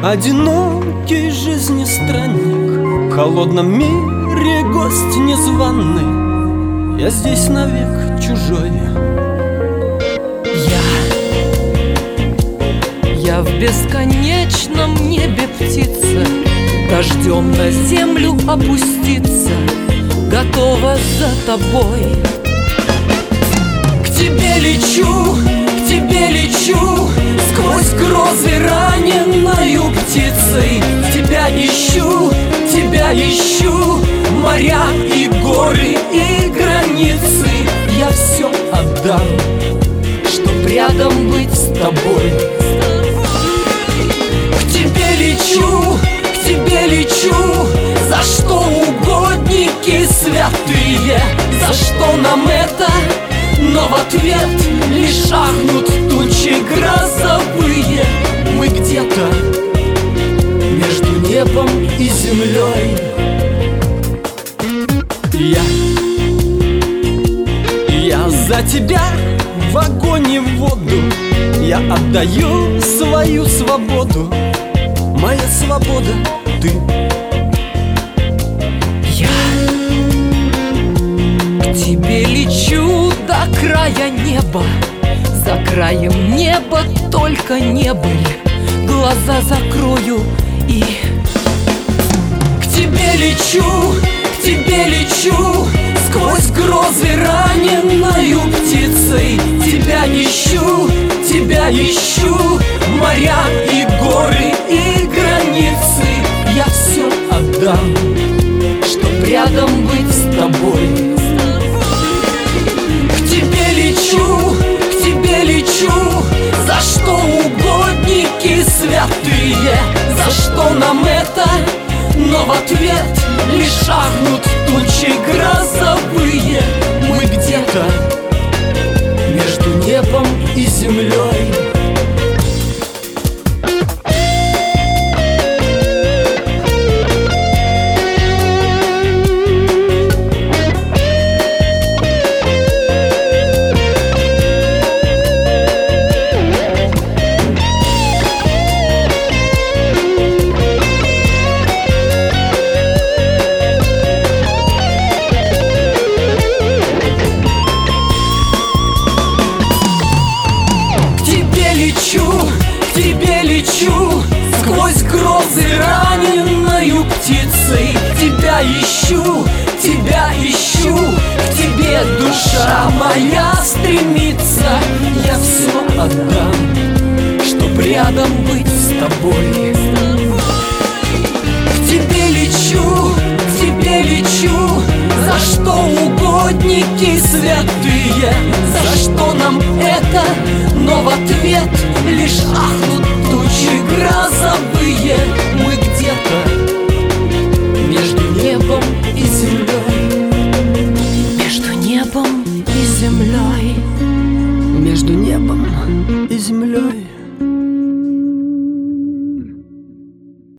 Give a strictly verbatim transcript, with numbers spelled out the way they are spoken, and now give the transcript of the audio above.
Одинокий жизни странник, в холодном мире гость незваный. Я здесь навек чужой. Я, я в бесконечном небе птица, дождем на землю опуститься, готова за тобой. К тебе лечу, к тебе лечу, сквозь грозы раненою птицей. Тебя ищу, тебя ищу, моря и горы и границы. Я все отдам, чтоб рядом быть с тобой. К тебе лечу, к тебе лечу, за что угодники святые, за что нам это? Но в ответ лишь ахнут тучи грозовые. Мы где-то между небом и землей. Я, я за тебя в огонь и в воду. Я отдаю свою свободу. Моя свобода — ты. Я к тебе лечу до края неба, за краем неба только небыль. Глаза закрою и к тебе лечу, к тебе лечу, сквозь грозы раненою птицей. Тебя ищу, тебя ищу, моря и горы и границы. Я все отдам, чтоб рядом быть с тобой. К тебе лечу, к тебе лечу, за что угодники святые, за что нам это? Но в ответ лишь ахнут тучи грозовые. Мы где-то между небом и землей. К тебе лечу, сквозь грозы раненою птицей. Тебя ищу, тебя ищу, к тебе душа моя стремится. Я все отдам, чтоб рядом быть с тобой. К тебе лечу, к тебе лечу, за что угодники святые, за что нам это? Но в ответ лишь ахнут тучи грозовые. Мы где-то между небом и землей. между небом и землей. Между небом и землей.